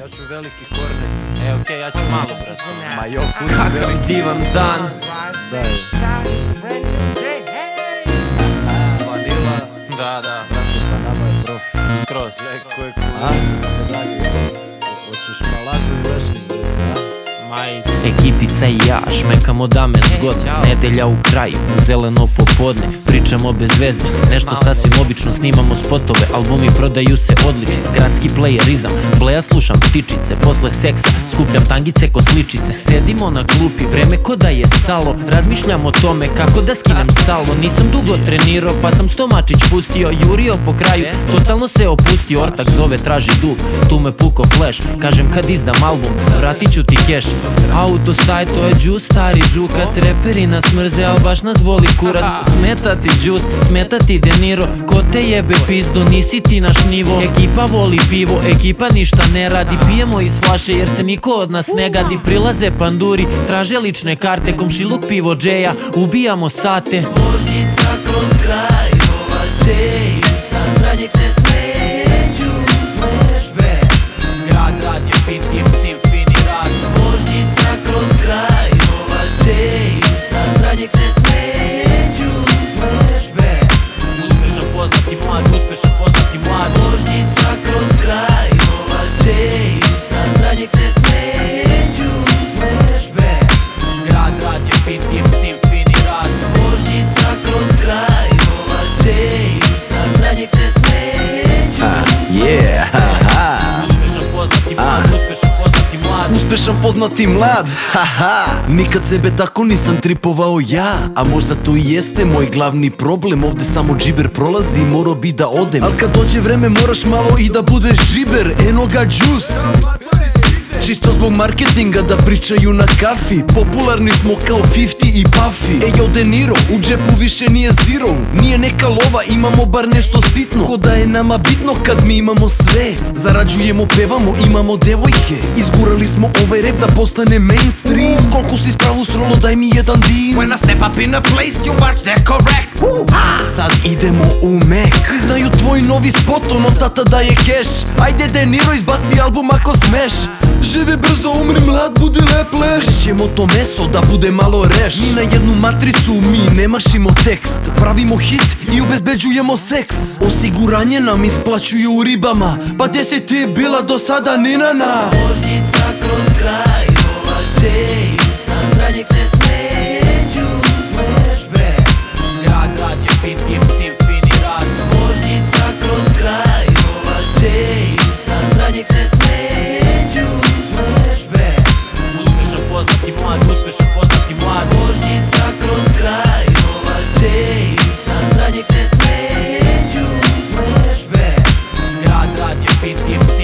Ja ću veliki kornet. Okej, ja ću malo, brate. Ma joku, Kakav divan dan. Da je. Vanila. Da, Brate, pa nama je prof. skroz. Leko je cool. Za medalju. Hoćeš malagu i vešnik, Majke. Ekipica i ja šmekamo dame zgodne. Nedelja u kraju, zeleno popodne. Pričamo bez veze, nešto sasvim obično. Snimamo spotove, albumi prodaju se odlično. Gradski playerizam, bleja slušam ptičice. Posle seksa skupljam tangice ko sličice. Sedimo na klupi, vreme ko da je stalo. Razmišljam o tome kako da skinem salo. Nisam dugo trenirao pa sam stomačić pustio. Jurio po kraju, totalno se opustio. Ortak zove, traži dug, tu me puko flash. Kažem kad izdam album, vratit ću ti cash. Auto staj, to je džus, stari džukac. Reperi nas mrze, al baš nas voli kurac. Smeta ti džus, smeta ti De Niro. Ko te jebe pizdo, nisi ti naš nivo. Ekipa voli pivo, ekipa ništa ne radi. Pijemo iz flaše jer se niko od nas ne gadi. Prilaze panduri, traže lične karte. Komšiluk pivo džeja, ubijamo sate. Vožnjica kroz kraj, volaš Džejusa, za njih se smeću, smešbe. Grad rad je fin tim, simfini rad. Vožnjica kroz kraj, volaš Džejusa, za njih se smeću, smešbe. Uspešan poznati mlad, uspešan poznati mlad. Vožnjica kroz kraj, volaš Džejusa, za njih se smeću, smešbe. Grad rad je fin tim, simfini rad. Vožnjica kroz kraj, volaš Džejusa, za njih se smeću, Uspešan poznati mlad, uspešan poznati mlad. Uspešan poznati mlad, haha. Nikad sebe tako nisam tripovao ja. A možda to i jeste moj glavni problem. Ovde samo džiber prolazi i morao bi da odem. Al kad dođe vreme moraš malo i da budeš džiber. Eno ga džus, čisto zbog marketinga da pričaju na kafi. Popularni smo kao 50 i Puffy. Ejo De Niro, u džepu više nije zero. Nije neka lova, imamo bar nešto sitno. Ko da je nama bitno kad mi imamo sve. Zarađujemo, pevamo, imamo devojke. Izgurali smo ovaj rap da postane mainstream. Koliko si spravu srolo, daj mi jedan dim. When I step up in a place, you watch that correct. Sad idemo u Mac. Svi znaju tvoj novi spot, ono tata daje cash. Ajde De Niro, izbaci album ako smeš. Živi brzo, umri mlad, budi lep leš. Krećemo to meso da bude malo reš. Mi na jednu matricu, mi ne mašimo tekst. Pravimo hit i obezbeđujemo seks. Osiguranje nam isplaćuju u ribama. Pa gdje si ti bila do sada, Ninana? vožnjica kroz kraj, volaš Džejusa, za njih se smeću, smešbe. Grad rad je fin tim, simfini rad. Vožnjica kroz kraj, volaš Džejusa, za njih se smeću, smešbe. Uspešan poznati mlad, uspešan poznati mlad. Vožnjica kroz kraj, volaš Džejusa, za njih se smeću, smešbe. Grad rad je fin tim,